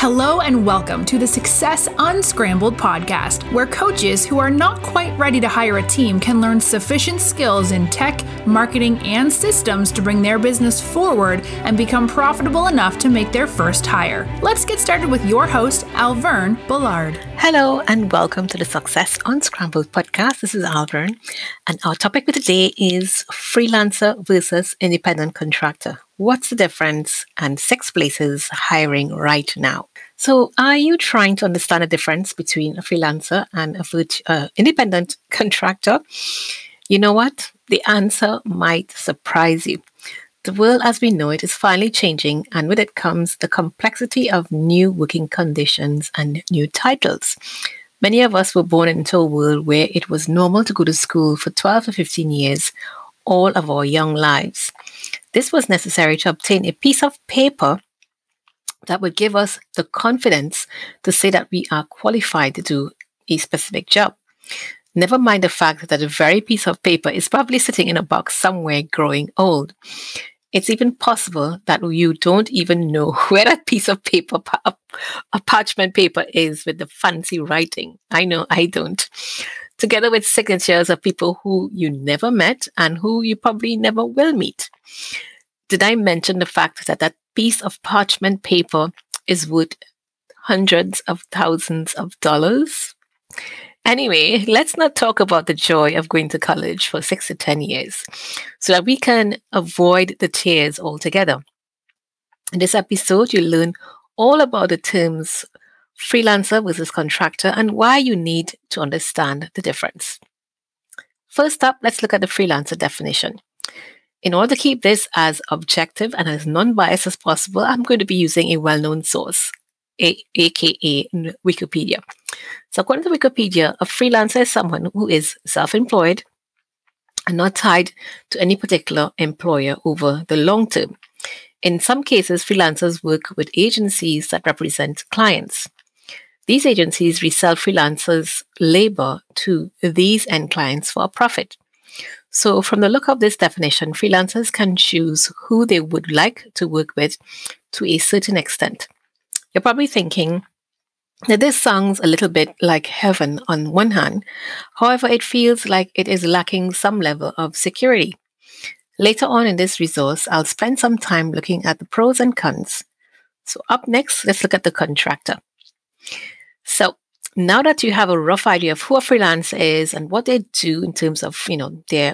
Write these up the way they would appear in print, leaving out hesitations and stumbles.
Hello and welcome to the Success Unscrambled podcast, where coaches who are not quite ready to hire a team can learn sufficient skills in tech, marketing, and systems to bring their business forward and become profitable enough to make their first hire. Let's get started with your host, Alverne Bullard. Hello and welcome to the Success Unscrambled podcast. This is Alverne, and our topic for today is freelancer versus independent contractor. What's the difference, and 6 places hiring right now? So are you trying to understand the difference between a freelancer and a independent contractor? You know what? The answer might surprise you. The world as we know it is finally changing, and with it comes the complexity of new working conditions and new titles. Many of us were born into a world where it was normal to go to school for 12 to 15 years, all of our young lives. This was necessary to obtain a piece of paper that would give us the confidence to say that we are qualified to do a specific job. Never mind the fact that the very piece of paper is probably sitting in a box somewhere growing old. It's even possible that you don't even know where that piece of paper, a parchment paper is with the fancy writing. I know I don't. Together with signatures of people who you never met and who you probably never will meet. Did I mention the fact that that piece of parchment paper is worth hundreds of thousands of dollars? Anyway, let's not talk about the joy of going to college for 6 to 10 years so that we can avoid the tears altogether. In this episode, you'll learn all about the terms freelancer versus contractor and why you need to understand the difference. First up, let's look at the freelancer definition. In order to keep this as objective and as non-biased as possible, I'm going to be using a well-known source, aka Wikipedia. So according to Wikipedia, a freelancer is someone who is self-employed and not tied to any particular employer over the long term. In some cases, freelancers work with agencies that represent clients. These agencies resell freelancers' labor to these end clients for a profit. So from the look of this definition, freelancers can choose who they would like to work with to a certain extent. You're probably thinking that this sounds a little bit like heaven on one hand. However, it feels like it is lacking some level of security. Later on in this resource, I'll spend some time looking at the pros and cons. So up next, let's look at the contractor. So now that you have a rough idea of who a freelancer is and what they do in terms of, their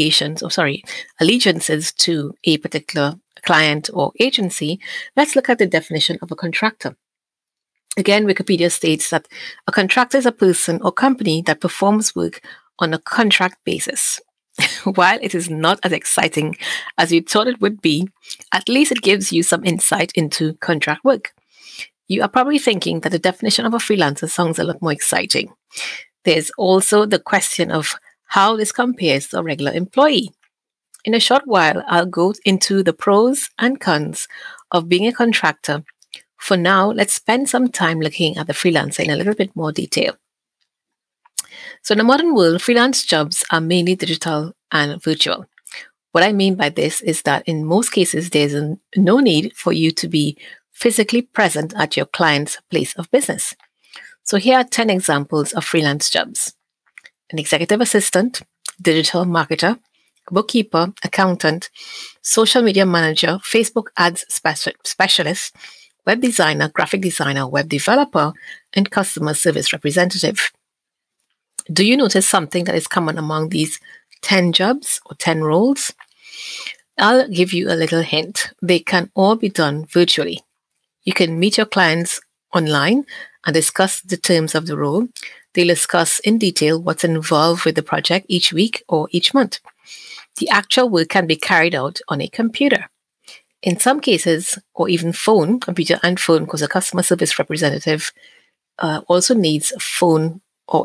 allegiances to a particular client or agency, let's look at the definition of a contractor. Again, Wikipedia states that a contractor is a person or company that performs work on a contract basis. While it is not as exciting as you thought it would be, at least it gives you some insight into contract work. You are probably thinking that the definition of a freelancer sounds a lot more exciting. There's also the question of how this compares to a regular employee. In a short while, I'll go into the pros and cons of being a contractor. For now, let's spend some time looking at the freelancer in a little bit more detail. So in the modern world, freelance jobs are mainly digital and virtual. What I mean by this is that in most cases, there's no need for you to be physically present at your client's place of business. So here are 10 examples of freelance jobs. An executive assistant, digital marketer, bookkeeper, accountant, social media manager, Facebook ads specialist, web designer, graphic designer, web developer, and customer service representative. Do you notice something that is common among these 10 jobs or 10 roles? I'll give you a little hint. They can all be done virtually. You can meet your clients online and discuss the terms of the role. They'll discuss in detail what's involved with the project each week or each month. The actual work can be carried out on a computer. In some cases, or even computer and phone, because a customer service representative also needs a phone or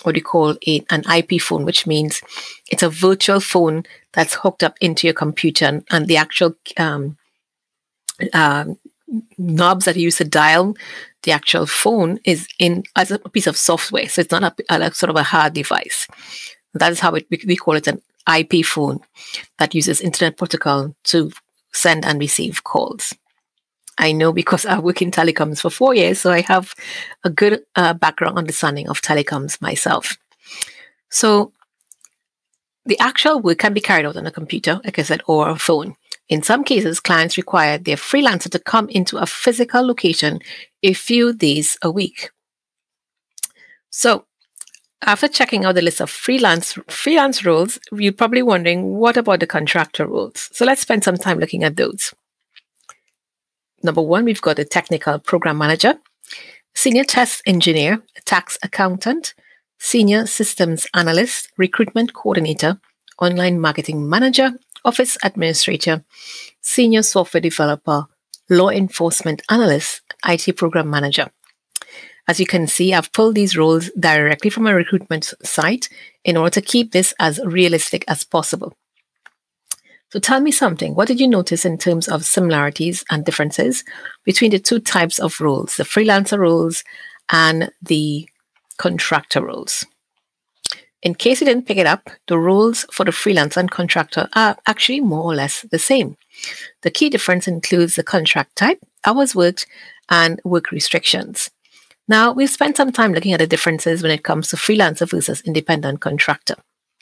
an IP phone, which means it's a virtual phone that's hooked up into your computer, and the actual knobs that you use to dial the actual phone is in as a piece of software. So it's not a sort of a hard device. That is how we call it an IP phone that uses internet protocol to send and receive calls. I know because I work in telecoms for 4 years, so I have a good background understanding of telecoms myself. So the actual work can be carried out on a computer, like I said, or a phone. In some cases, clients require their freelancer to come into a physical location a few days a week. So after checking out the list of freelance roles, you're probably wondering, what about the contractor roles? So let's spend some time looking at those. Number one, we've got a technical program manager, senior test engineer, tax accountant, senior systems analyst, recruitment coordinator, online marketing manager, office administrator, senior software developer, law enforcement analyst, IT program manager. As you can see, I've pulled these roles directly from a recruitment site in order to keep this as realistic as possible. So tell me something. What did you notice in terms of similarities and differences between the two types of roles, the freelancer roles and the contractor roles? In case you didn't pick it up, the roles for the freelancer and contractor are actually more or less the same. The key difference includes the contract type, hours worked, and work restrictions. Now, we've spent some time looking at the differences when it comes to freelancer versus independent contractor.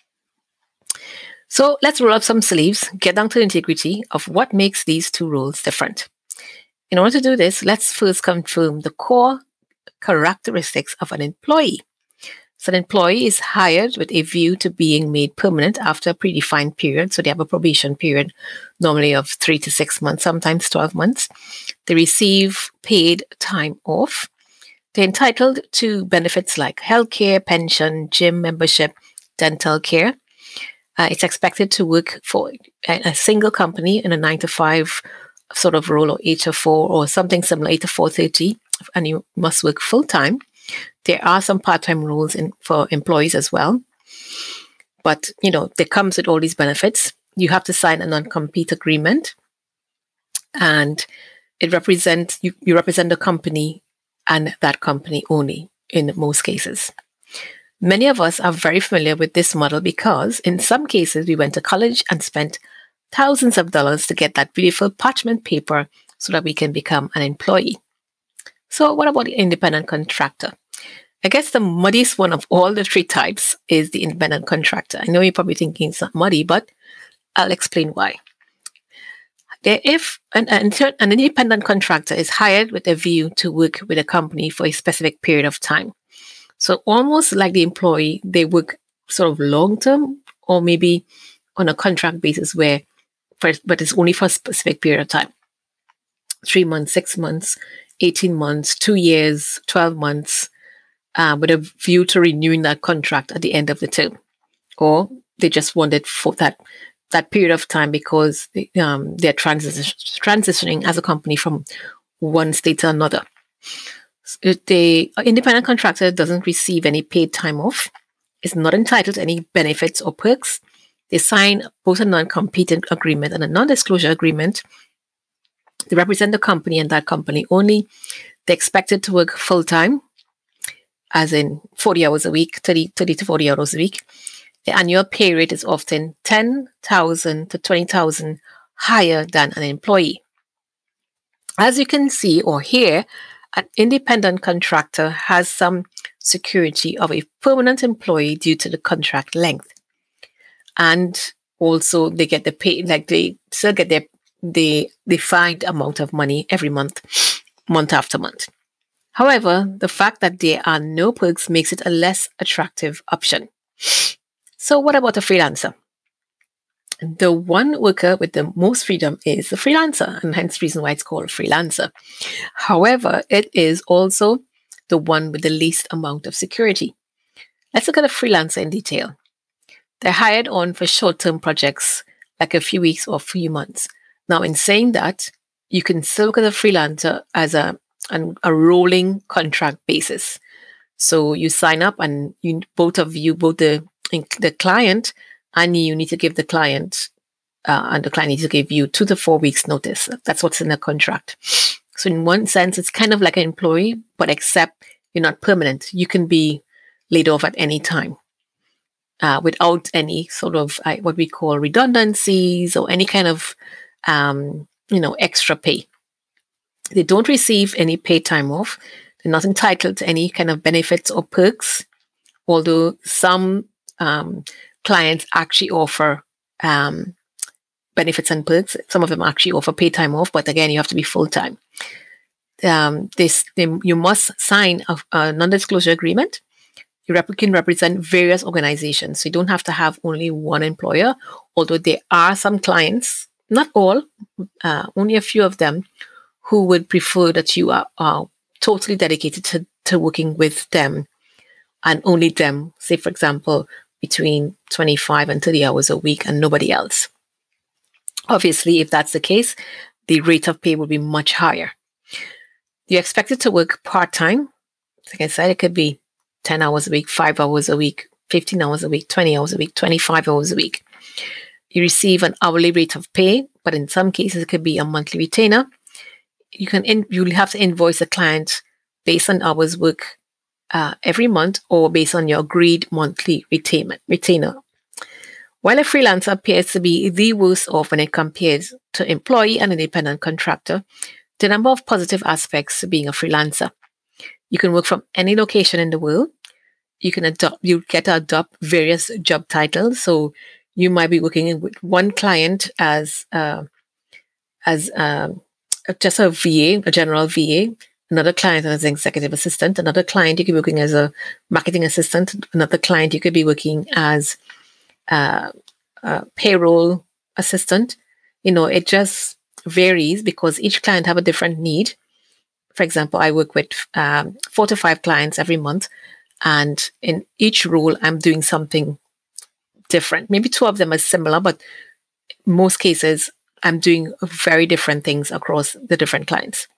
So let's roll up some sleeves, get down to the nitty-gritty of what makes these two roles different. In order to do this, let's first confirm the core characteristics of an employee. So an employee is hired with a view to being made permanent after a predefined period. So they have a probation period, normally of 3 to 6 months, sometimes 12 months. They receive paid time off. They're entitled to benefits like healthcare, pension, gym membership, dental care. It's expected to work for a single company in a 9 to 5 sort of role, or 8 to 4, or something similar, 8 to 4:30, and you must work full time. There are some part-time roles for employees as well. But, there comes with all these benefits. You have to sign a non-compete agreement, and it represents, you represent the company and that company only in most cases. Many of us are very familiar with this model because in some cases we went to college and spent thousands of dollars to get that beautiful parchment paper so that we can become an employee. So what about the independent contractor? I guess the muddiest one of all the three types is the independent contractor. I know you're probably thinking it's not muddy, but I'll explain why. If an independent contractor is hired with a view to work with a company for a specific period of time. So almost like the employee, they work sort of long-term or maybe on a contract basis but it's only for a specific period of time. 3 months, 6 months, 18 months, 2 years, 12 months, with a view to renewing that contract at the end of the term. Or they just want it for that period of time because they're transitioning as a company from one state to another. The independent contractor doesn't receive any paid time off, is not entitled to any benefits or perks. They sign both a non-compete agreement and a non-disclosure agreement. They represent the company and that company only. They're expected to work full-time, as in 40 hours a week, 30 to 40 hours a week. The annual pay rate is often $10,000 to $20,000 higher than an employee. As you can see or hear, an independent contractor has some security of a permanent employee due to the contract length. And also they get the pay, like they still get the defined amount of money every month, month after month. However, the fact that there are no perks makes it a less attractive option. So what about a freelancer? The one worker with the most freedom is the freelancer, and hence the reason why it's called freelancer. However, it is also the one with the least amount of security. Let's look at a freelancer in detail. They're hired on for short-term projects, like a few weeks or a few months. Now, in saying that, you can still look at a freelancer as a rolling contract basis. So you sign up, and both the client and you need to give the client, and the client needs to give you 2 to 4 weeks notice. That's what's in the contract. So in one sense, it's kind of like an employee, but except you're not permanent. You can be laid off at any time without any sort of what we call redundancies or any kind of extra pay. They don't receive any paid time off. They're not entitled to any kind of benefits or perks, although some clients actually offer benefits and perks. Some of them actually offer paid time off, but again, you have to be full-time. You must sign a non-disclosure agreement. You can represent various organizations. So you don't have to have only one employer, although there are some clients, not all, only a few of them, who would prefer that you are totally dedicated to working with them and only them, say, for example, between 25 and 30 hours a week and nobody else. Obviously, if that's the case, the rate of pay will be much higher. You're expected to work part-time. Like I said, it could be 10 hours a week, 5 hours a week, 15 hours a week, 20 hours a week, 25 hours a week. You receive an hourly rate of pay, but in some cases, it could be a monthly retainer. You'll have to invoice the client based on hours work every month or based on your agreed monthly retainer. While a freelancer appears to be the worst off when it compares to employee and independent contractor, there are a number of positive aspects to being a freelancer. You can work from any location in the world. You get to adopt various job titles. So you might be working with one client as just a VA, a general VA, another client as an executive assistant, another client you could be working as a marketing assistant, another client you could be working as a payroll assistant. It just varies because each client have a different need. For example, I work with 4 to 5 clients every month, and in each role, I'm doing something different. Maybe 2 of them are similar, but in most cases, I'm doing very different things across the different clients.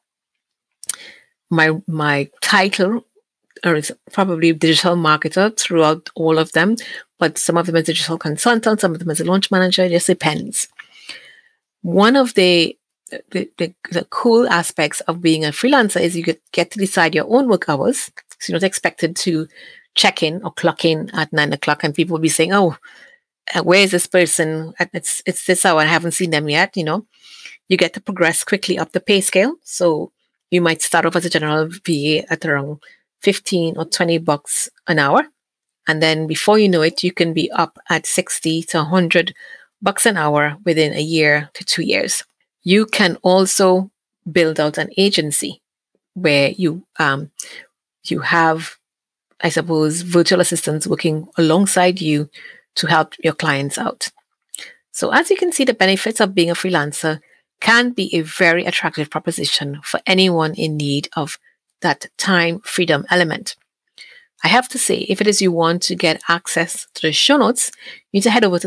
My title is probably digital marketer throughout all of them, but some of them as digital consultant, some of them as a launch manager. It just depends. One of the cool aspects of being a freelancer is you get to decide your own work hours. So you're not expected to check in or clock in at 9 o'clock, and people will be saying, "Oh, where is this person? It's this hour. I haven't seen them yet." You get to progress quickly up the pay scale. So you might start off as a general VA at around $15 or $20 an hour. And then before you know it, you can be up at $60 to $100 an hour within a year to 2 years. You can also build out an agency where you have, I suppose, virtual assistants working alongside you to help your clients out. So as you can see, the benefits of being a freelancer can be a very attractive proposition for anyone in need of that time freedom element. I have to say, if it is you want to get access to the show notes, you need to head over to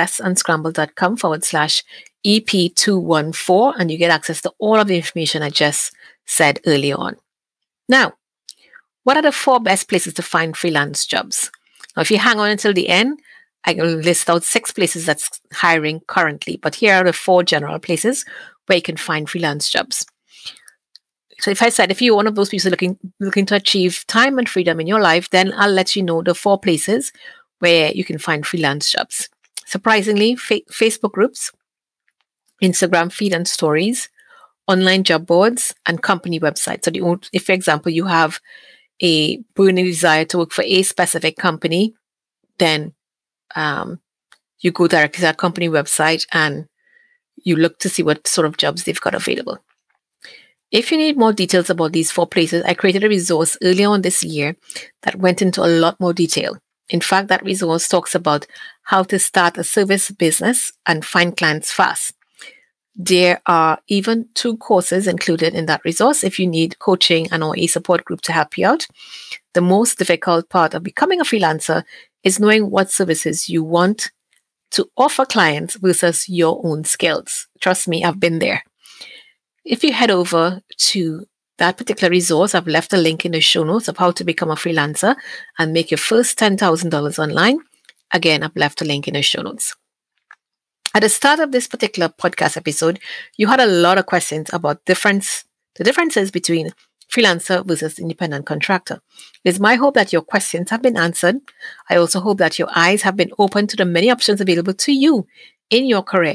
successunscrambled.com/EP214 and you get access to all of the information I just said earlier on. Now, what are the 4 best places to find freelance jobs? Now, if you hang on until the end, I will list out 6 places that's hiring currently, but here are the 4 general places where you can find freelance jobs. So if you're one of those people looking to achieve time and freedom in your life, then I'll let you know the 4 places where you can find freelance jobs. Surprisingly, Facebook groups, Instagram feed and stories, online job boards, and company websites. So if, for example, you have a burning desire to work for a specific company, then you go directly to that company website and you look to see what sort of jobs they've got available. If you need more details about these 4 places, I created a resource earlier on this year that went into a lot more detail. In fact, that resource talks about how to start a service business and find clients fast. There are even 2 courses included in that resource if you need coaching and or a support group to help you out. The most difficult part of becoming a freelancer is knowing what services you want to offer clients versus your own skills. Trust me, I've been there. If you head over to that particular resource, I've left a link in the show notes of how to become a freelancer and make your first $10,000 online. Again, I've left a link in the show notes. At the start of this particular podcast episode, you had a lot of questions about the differences between freelancer versus independent contractor. It is my hope that your questions have been answered. I also hope that your eyes have been opened to the many options available to you in your career.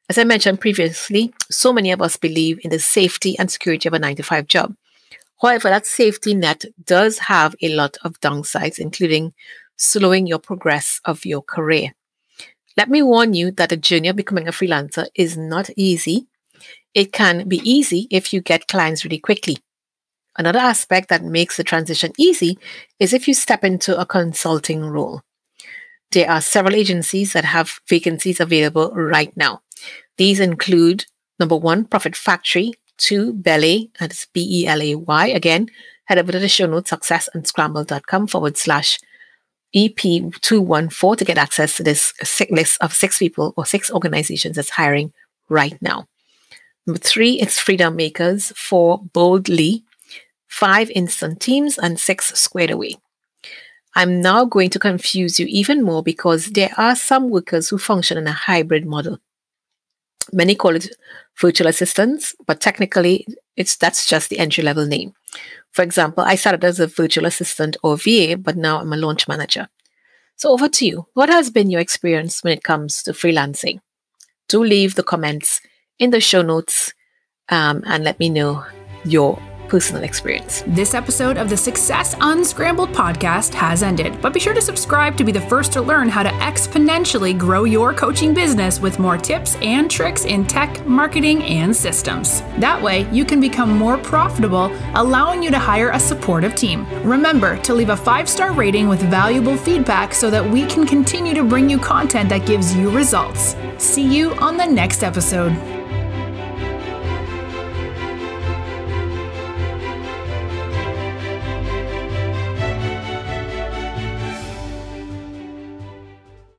As I mentioned previously, so many of us believe in the safety and security of a 9-to-5 job. However, that safety net does have a lot of downsides, including slowing your progress of your career. Let me warn you that the journey of becoming a freelancer is not easy. It can be easy if you get clients really quickly. Another aspect that makes the transition easy is if you step into a consulting role. There are several agencies that have vacancies available right now. These include, number 1, Profit Factory, 2, Belay, that's Belay. Again, head over to the show notes, successunscrambled.com/EP214 to get access to this list of 6 people or 6 organizations that's hiring right now. Number 3, it's Freedom Makers, 4, Boldly, 5, Instant Teams, and 6, Squared Away. I'm now going to confuse you even more because there are some workers who function in a hybrid model. Many call it virtual assistants, but technically that's just the entry-level name. For example, I started as a virtual assistant or VA, but now I'm a launch manager. So over to you. What has been your experience when it comes to freelancing? Do leave the comments in the show notes and let me know your personal experience. This episode of the Success Unscrambled podcast has ended, but be sure to subscribe to be the first to learn how to exponentially grow your coaching business with more tips and tricks in tech, marketing, and systems. That way, you can become more profitable, allowing you to hire a supportive team. Remember to leave a 5-star rating with valuable feedback so that we can continue to bring you content that gives you results. See you on the next episode.